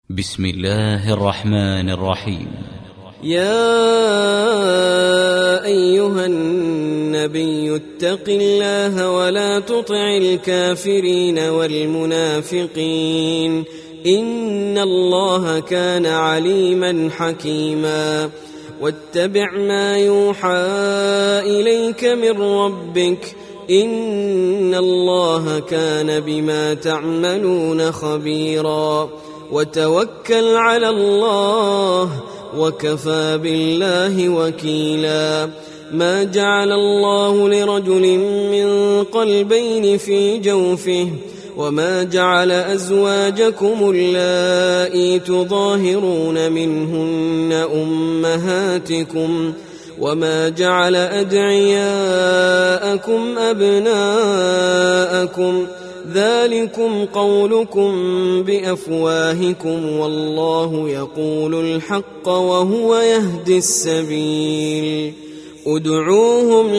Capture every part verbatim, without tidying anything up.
بسم الله الرحمن الرحيم. يا أيها النبي اتق الله ولا تطع الكافرين والمنافقين إن الله كان عليما حكيما. واتبع ما يوحى إليك من ربك إن الله كان بما تعملون خبيرا. وتوكل على الله وكفى بالله وكيلا. ما جعل الله لرجل من قلبين في جوفه وما جعل أزواجكم اللائي تظاهرون منهن أمهاتكم وما جعل أدعياءكم أبناءكم ذلكم قولكم بأفواهكم والله يقول الحق وهو يهدي السبيل. ادعوهم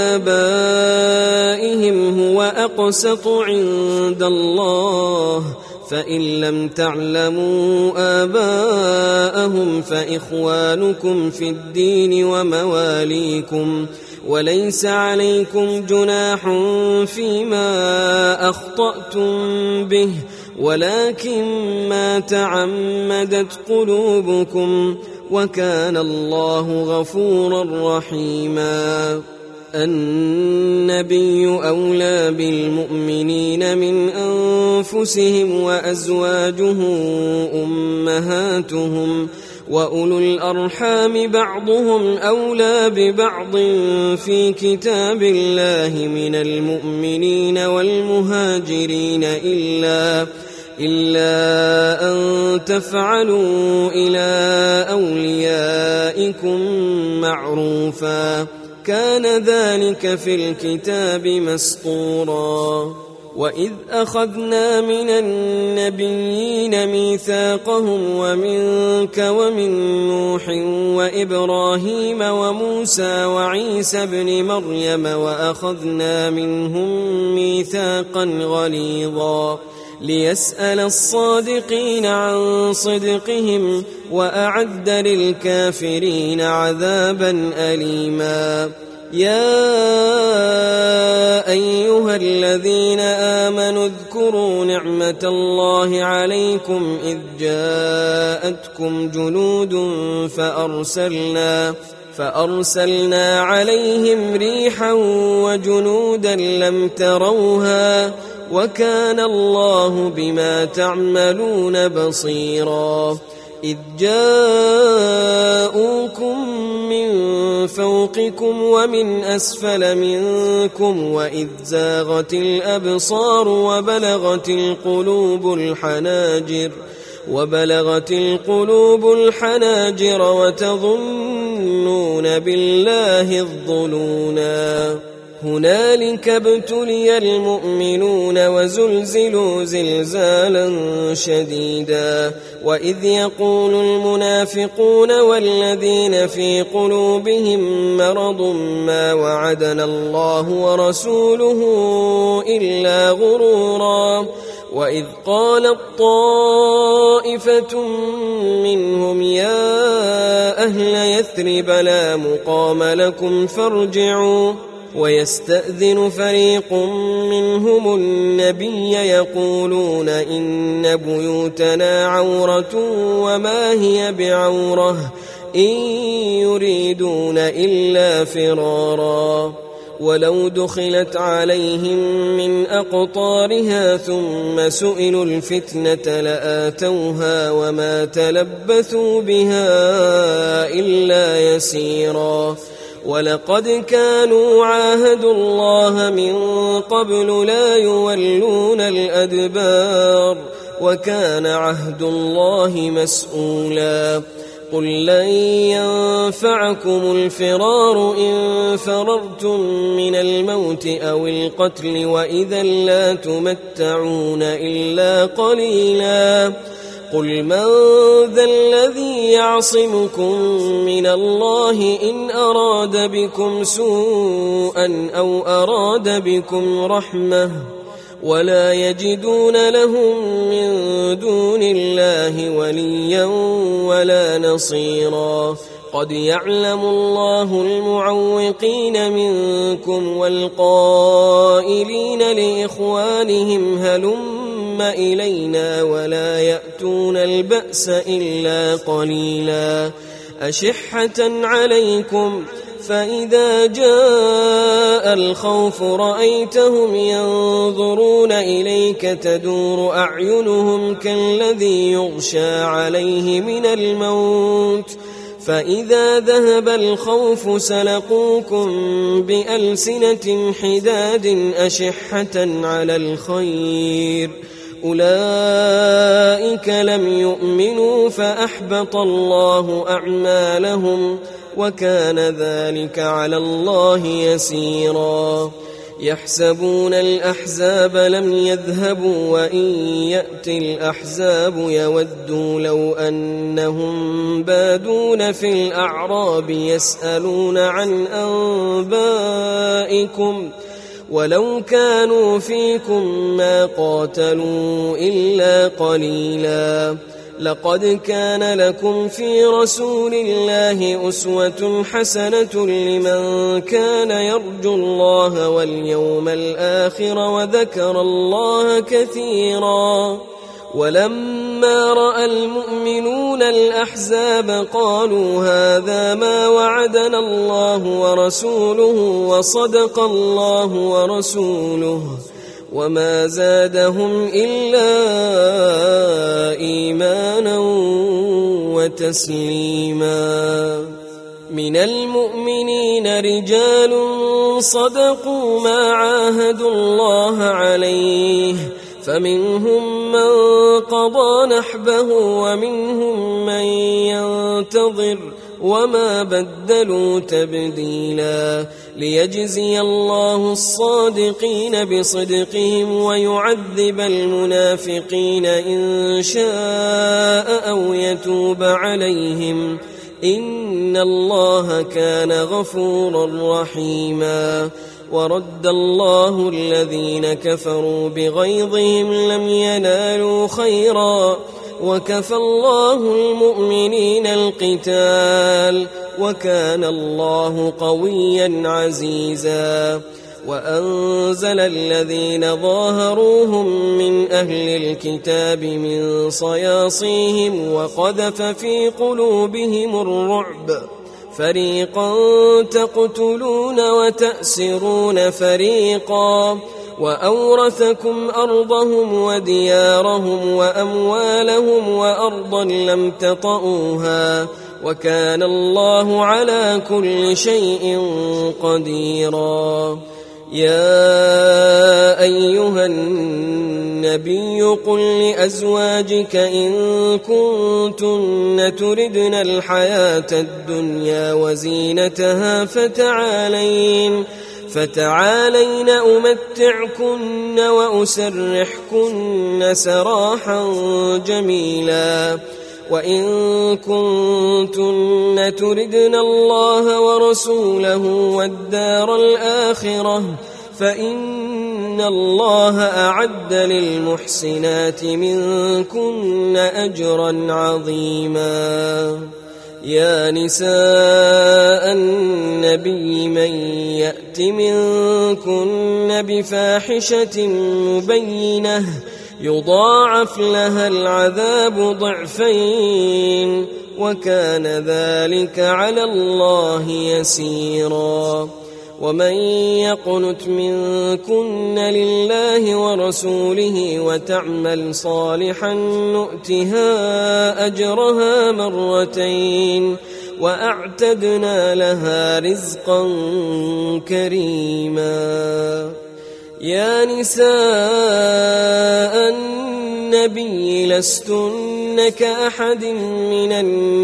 لآبائهم هو أقسط عند الله فإن لم تعلموا آباءهم فإخوانكم في الدين ومواليكم وليس عليكم جناح فيما أخطأتم به ولكن ما تعمدت قلوبكم وكان الله غفورا رحيما. النبي أولى بالمؤمنين من أنفسهم وأزواجه أمهاتهم وأولو الأرحام بعضهم أولى ببعض في كتاب الله من المؤمنين والمهاجرين إلا إلا أن تفعلوا إلى أوليائكم معروفا كان ذلك في الكتاب مسطورا. وإذ أخذنا من النبيين ميثاقهم ومنك ومن نوح وإبراهيم وموسى وعيسى ابن مريم وأخذنا منهم ميثاقا غليظا ليسأل الصادقين عن صدقهم وأعد للكافرين عذابا أليما. يا أيها الذين آمنوا اذكروا نعمة الله عليكم إذ جاءتكم جنود فأرسلنا فأرسلنا عليهم ريحا وجنودا لم تروها وكان الله بما تعملون بصيرا. إذ جاءوكم من فوقكم ومن أسفل منكم وإذ زاغت الأبصار وبلغت القلوب الحناجر وبلغت القلوب الحناجر وتظنون بالله الظنونا. هنالك ابتلي المؤمنون وزلزلوا زلزالا شديدا. وإذ يقول المنافقون والذين في قلوبهم مرض ما وعدنا الله ورسوله إلا غرورا. وإذ قالت طائفة منهم يا أهل يثرب لا مقام لكم فارجعوا ويستأذن فريق منهم النبي يقولون إن بيوتنا عورة وما هي بعورة إن يريدون إلا فرارا. ولو دخلت عليهم من أقطارها ثم سئلوا الفتنة لآتوها وما تلبثوا بها إلا يسيرا. ولقد كانوا عاهدوا الله من قبل لا يولون الأدبار وكان عهد الله مسؤولا. قل لن ينفعكم الفرار إن فررتم من الموت أو القتل وإذا لا تمتعون إلا قليلا. قل من ذا الذي يعصمكم من الله إن أراد بكم سوءا أو أراد بكم رحمة ولا يجدون لهم من دون الله وليا ولا نصيرا قد يعلم الله المعوقين منكم والقائلين لإخوانهم هلم إلينا ولا يأتون البأس إلا قليلا أشحة عليكم فإذا جاء الخوف رأيتهم ينظرون إليك تدور أعينهم كالذي يغشى عليه من الموت فإذا ذهب الخوف سلقوكم بألسنة حداد أشحة على الخير أولئك لم يؤمنوا فأحبط الله أعمالهم وكان ذلك على الله يسيرا يحسبون الأحزاب لم يذهبوا وإن يأتي الأحزاب يودوا لو أنهم بادون في الأعراب يسألون عن أنبائكم ولو كانوا فيكم ما قاتلوا إلا قليلا لقد كان لكم في رسول الله أسوة حسنة لمن كان يرجو الله واليوم الآخر وذكر الله كثيرا ولما رأى المؤمنون الأحزاب قالوا هذا ما وعدنا الله ورسوله وصدق الله ورسوله وما زادهم إلا إيمانا وتسليما من المؤمنين رجال صدقوا ما عاهدوا الله عليه فمنهم من قضى نحبه ومنهم من ينتظر وما بدلوا تبديلا ليجزي الله الصادقين بصدقهم ويعذب المنافقين إن شاء أو يتوب عليهم إن الله كان غفورا رحيما ورد الله الذين كفروا بغيظهم لم ينالوا خيرا وكفى الله المؤمنين القتال وكان الله قويا عزيزا وأنزل الذين ظاهروهم من أهل الكتاب من صياصيهم وقذف في قلوبهم الرعب فريقا تقتلون وتأسرون فريقا وأورثكم أرضهم وديارهم وأموالهم وأرضا لم تطئوها وكان الله على كل شيء قديرا يا أيها النبي قل لأزواجك إن كنتن تردن الحياة الدنيا وزينتها فتعالين فتعالين أمتعكن وأسرحكن سراحا جميلا وإن كنتن تردن الله ورسوله والدار الآخرة فإن الله أعد للمحسنات منكن أجرا عظيما يا نساء النبي من يأت منكن بفاحشة مبينة يضاعف لها العذاب ضعفين وكان ذلك على الله يسيرا ومن يقنت منكن لله ورسوله وتعمل صالحا نؤتها أجرها مرتين وأعتدنا لها رزقا كريما يا نساء النبي لستن كأحد من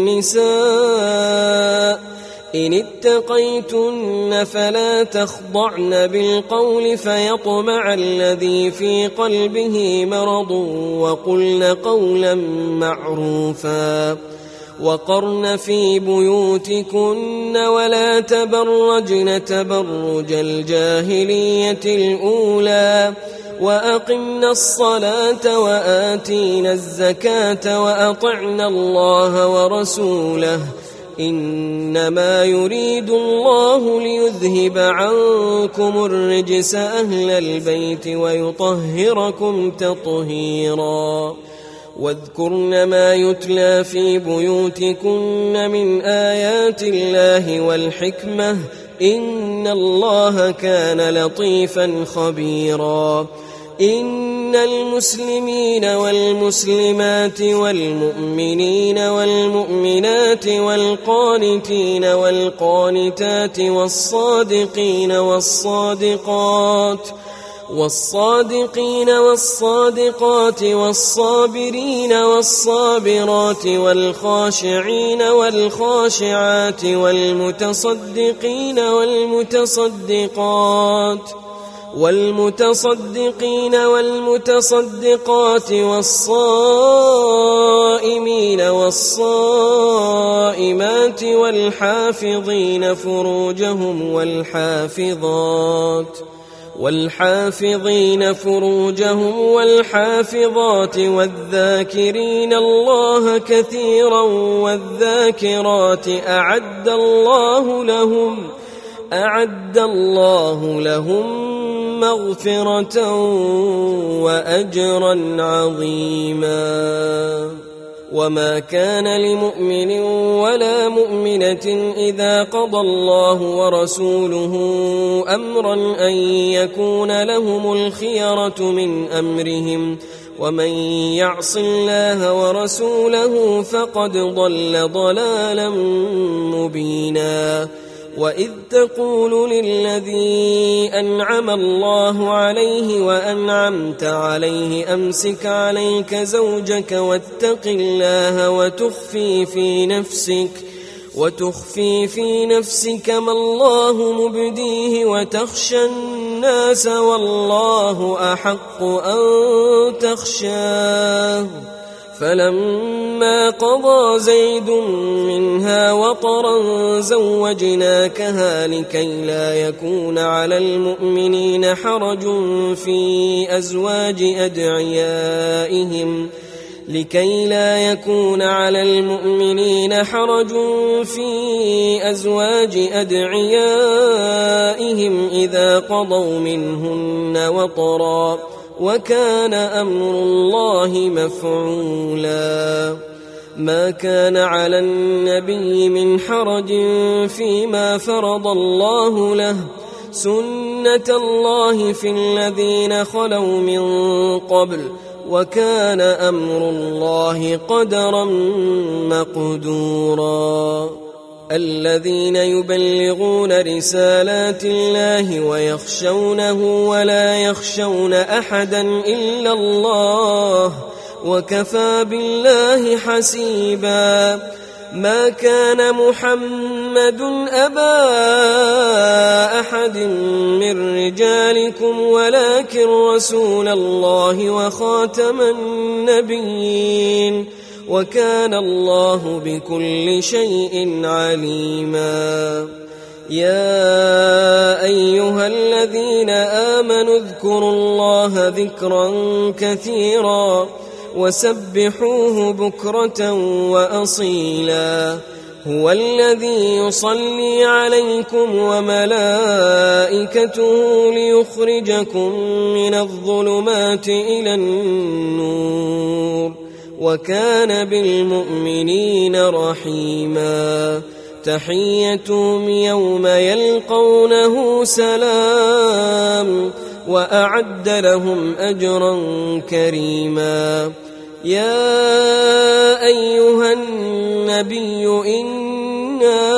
النساء إن اتقيتن فلا تخضعن بالقول فيطمع الذي في قلبه مرض وقلن قولا معروفا وقرن في بيوتكن ولا تبرجن تبرج الجاهلية الأولى وأقمنا الصلاة وآتينا الزكاة وأطعنا الله ورسوله إنما يريد الله ليذهب عنكم الرجس أهل البيت ويطهركم تطهيرا واذكرن ما يتلى في بيوتكن من آيات الله والحكمة إن الله كان لطيفا خبيرا إن المسلمين والمسلمات والمؤمنين والمؤمنات والقانتين والقانتات والصادقين والصادقات والصادقين والصادقات والصابرين والصابرات والخاشعين والخاشعات والمتصدقين والمتصدقات والمتصدقين والمتصدقات والصائمين والصائمات والحافظين فروجهم والحافظات والحافظين فروجهم والحافظات والذاكرين الله كثيرا والذاكرات أعد الله لهم أعد الله لهم مغفرة وأجرا عظيما وما كان لمؤمن ولا مؤمنة إذا قضى الله ورسوله أمرا أن يكون لهم الخيرة من أمرهم ومن يعص الله ورسوله فقد ضل ضلالا مبينا وإذ تقول للذي أنعم الله عليه وأنعمت عليه أمسك عليك زوجك واتق الله وتخفي في نفسك وتخفي في نفسك ما الله مبديه وتخشى الناس والله أحق أن تخشاه فلما قضى زيد منها وطرا زوجناكها لكي لا يكون على المؤمنين حرج في أزواج أدعيائهم لكي لا يكون على المؤمنين حرج في أزواج أدعيائهم إذا قضوا منهن وطرا وكان أمر الله مفعولا ما كان على النبي من حرج فيما فرض الله له سنة الله في الذين خلوا من قبل وكان أمر الله قدرا مقدورا الذين يبلغون رسالات الله ويخشونه ولا يخشون أحدا إلا الله وكفى بالله حسيبا ما كان محمد أبا أحد من رجالكم ولكن رسول الله وخاتم النبيين وكان الله بكل شيء عليما يا أيها الذين آمنوا اذكروا الله ذكرا كثيرا وسبحوه بكرة وأصيلا هو الذي يصلي عليكم وملائكته ليخرجكم من الظلمات إلى النور وكان بالمؤمنين رحيما تحيتهم يوم يلقونه سلام وأعد لهم أجرا كريما يا أيها النبي إنا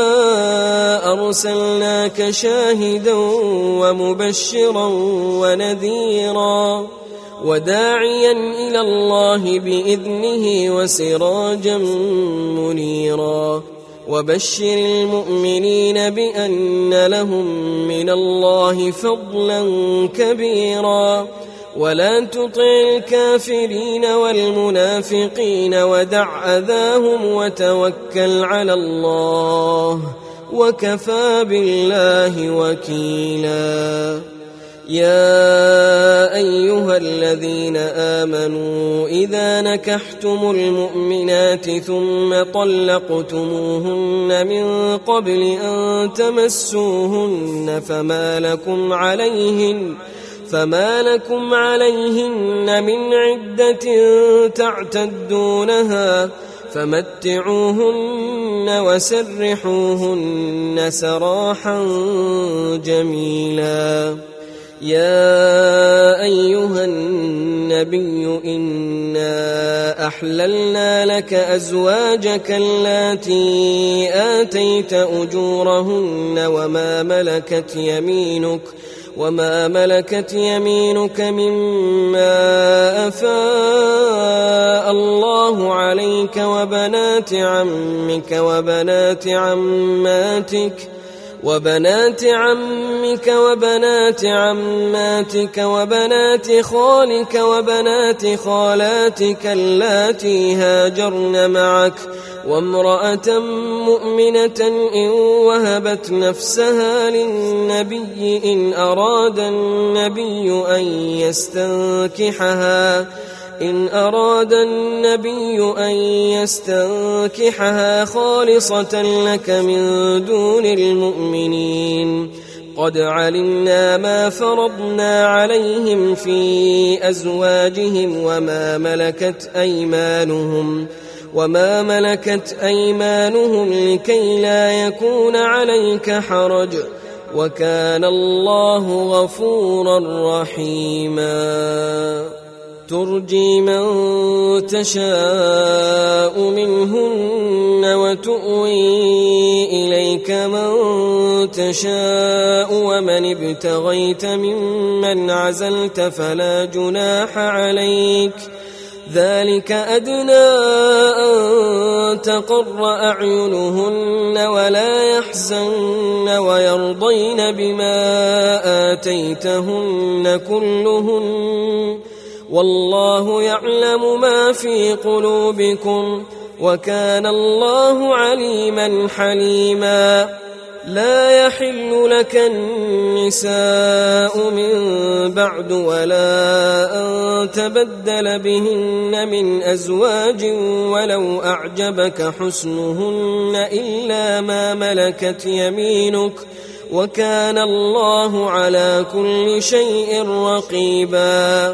أرسلناك شاهدا ومبشرا ونذيرا وداعيا إلى الله بإذنه وسراجا منيرا وبشر المؤمنين بأن لهم من الله فضلا كبيرا ولا تطع الكافرين والمنافقين ودع أذاهم وتوكل على الله وكفى بالله وكيلا يا أيها الذين آمنوا إذا نكحتم المؤمنات ثم طلقتموهن من قبل أن تمسوهن فما لكم عليهن فما لكم عليهن من عدة تعتدونها فمتعوهن وسرحوهن سراحا جميلا. يا أيها النبي إنا أحللنا لك أزواجك اللاتي آتيت أجورهن وما ملكت يمينك وما ملكت يمينك مما أفاء الله عليك وبنات عمك وبنات عماتك وبنات عمك وبنات عماتك وبنات خالك وبنات خالاتك اللاتي هاجرن معك وامرأة مؤمنة إن وهبت نفسها للنبي إن أراد النبي أن يستنكحها إن أراد النبي أن يستنكحها خالصة لك من دون المؤمنين. قد علمنا ما فرضنا عليهم في أزواجهم وما ملكت أيمانهم وما ملكت أيمانهم لكي لا يكون عليك حرج وكان الله غفورا رحيما. ترجي من تشاء منهن وتؤوي إليك من تشاء ومن ابتغيت ممن عزلت فلا جناح عليك ذلك أدنى أن تقر أعينهن ولا يحزن ويرضين بما آتيتهن كلهن والله يعلم ما في قلوبكم وكان الله عليما حليما. لا يحل لك النساء من بعد ولا أن تبدل بهن من أزواج ولو أعجبك حسنهن إلا ما ملكت يمينك وكان الله على كل شيء رقيبا.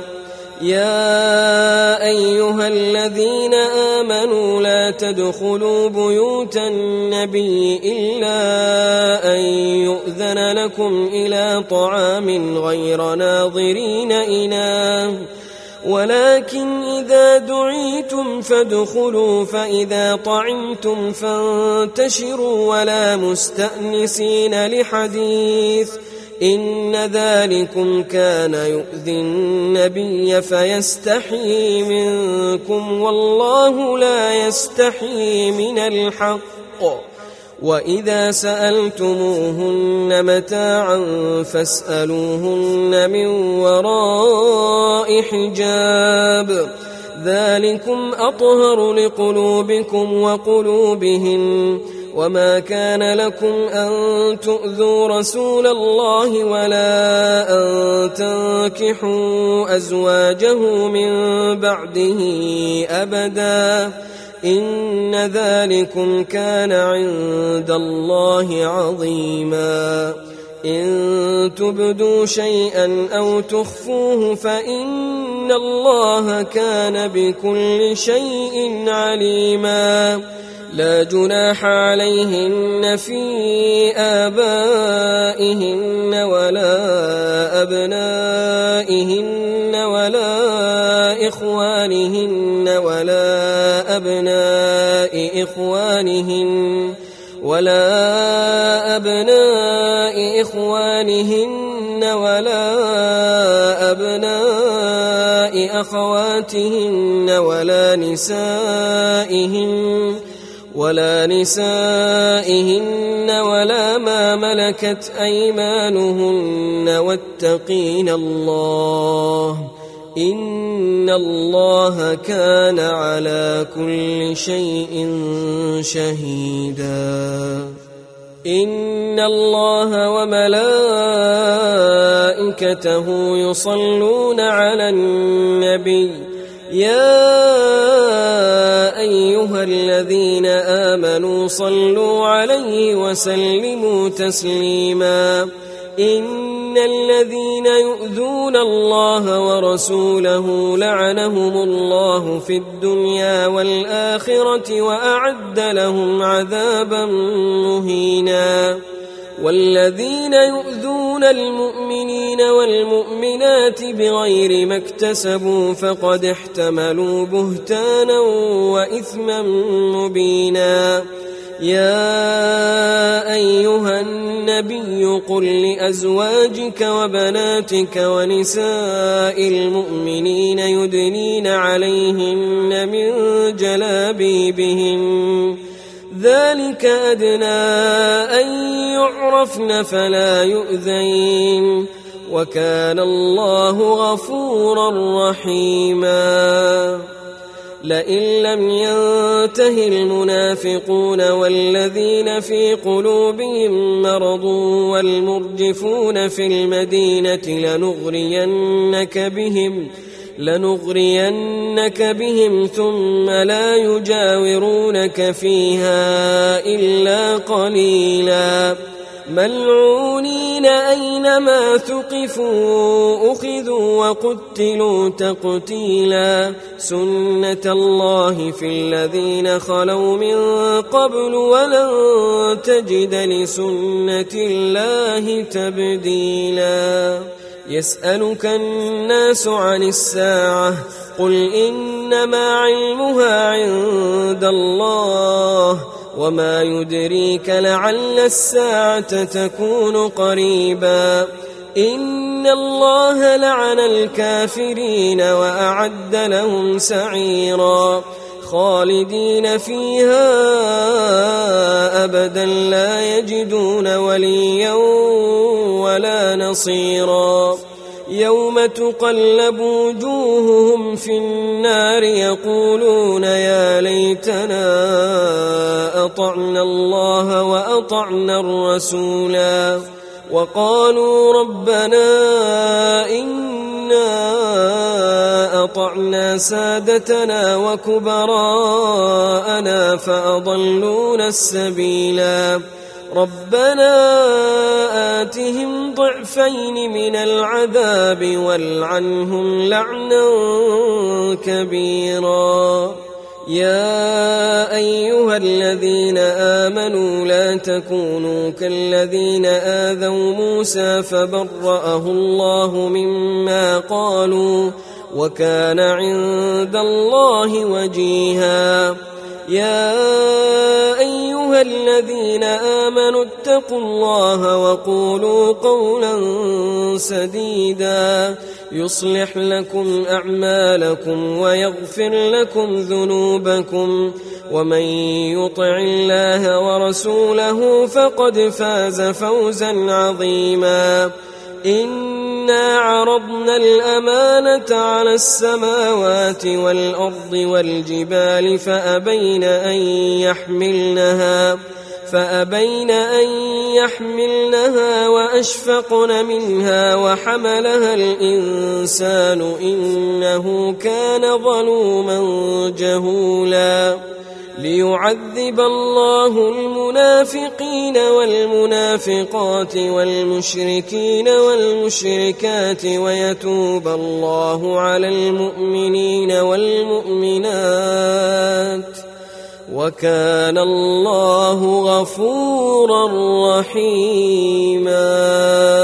يا أيها الذين آمنوا لا تدخلوا بيوت النبي إلا أن يؤذن لكم إلى طعام غير ناظرين إناه ولكن إذا دعيتم فادخلوا فإذا طعمتم فانتشروا ولا مستأنسين لحديث إن ذلكم كان يؤذي النبي فيستحيي منكم والله لا يستحيي من الحق. وإذا سألتموهن متاعا فاسألوهن من وراء حجاب ذلكم أطهر لقلوبكم وقلوبهن. وما كان لكم أن تؤذوا رسول الله ولا أن تنكحوا أزواجه من بعده أبدا إن ذلكم كان عند الله عظيما. إن تبدوا شيئا أو تخفوه فإن الله كان بكل شيء عليما. لا جناح عليهن في آبائهن ولا أبنائهن ولا إخوانهن ولا أبناء إخوانهن ولا أبناء إخوانهن ولا أبناء أخواتهن ولا نسائهن ولا نسائهن ولا ما ملكت أيمانهن واتقين الله إن الله كان على كل شيء شهيدا. إن الله وملائكته يصلون على النبي يا أيها الذين آمنوا صلوا عليه وسلموا تسليما إن الذين يؤذون الله ورسوله لعنهم الله في الدنيا والآخرة وأعد لهم عذابا مهينا والذين يؤذون المؤمنين والمؤمنات بغير ما اكتسبوا فقد احتملوا بهتانا وإثما مبينا يا أيها النبي قل لأزواجك وبناتك ونساء المؤمنين يدنين عليهن من جلابيبهن ذلك أدنى أن يعرفن فلا يؤذين وكان الله غفورا رحيما لئن لم ينته المنافقون والذين في قلوبهم مرض والمرجفون في المدينة لنغرينك بهم لنغرينك بهم ثم لا يجاورونك فيها إلا قليلا ملعونين أينما ثقفوا أخذوا وقتلوا تقتيلا سنة الله في الذين خلوا من قبل ولن تجد لسنة الله تبديلا يسألك الناس عن الساعة قل إنما علمها عند الله وما يدريك لعل الساعة تكون قريبا إن الله لعن الكافرين وأعد لهم سعيرا خالدين فيها أبدا لا يجدون وليا ولا نصيرا يوم تقلب وجوههم في النار يقولون يا ليتنا أطعنا الله وأطعنا الرسولا وقالوا ربنا إنا أطعنا سادتنا وكبراءنا فأضلونا السبيلا ربنا آتهم ضعفين من العذاب والعنهم لعنا كبيرا يا أيها الذين آمنوا لا تكونوا كالذين آذوا موسى فبرأه الله مما قالوا وكان عند الله وجيها يا أيها الذين آمنوا اتقوا الله وقولوا قولا سديدا يصلح لكم أعمالكم ويغفر لكم ذنوبكم ومن يطع الله ورسوله فقد فاز فوزا عظيما إنا عرضنا الأمانة على السماوات والأرض والجبال فأبين أن يحملنها فأبين أن يحملنها وأشفقن منها وحملها الإنسان إنه كان ظلوما جهولا ليعذب الله المنافقين والمنافقات والمشركين والمشركات ويتوب الله على المؤمنين والمؤمنات وكان الله غفورا رحيما.